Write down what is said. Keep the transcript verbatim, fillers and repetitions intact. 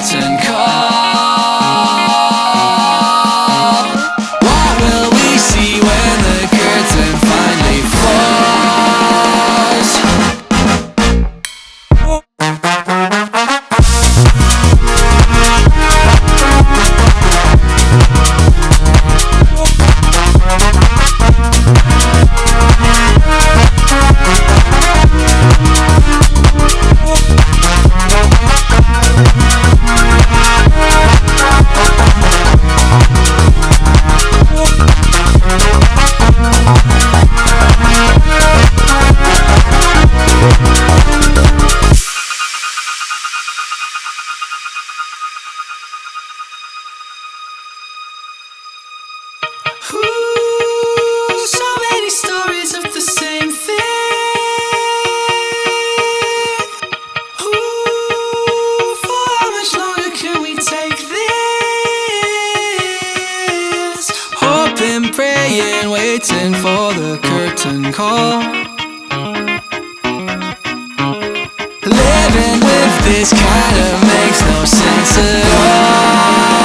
curtain call. What will we see when the curtain finally falls? Ooh, so many stories of the same thing. Ooh, for how much longer can we take this? Hoping, praying, waiting for the curtain call. Living with this kind of makes no sense at all.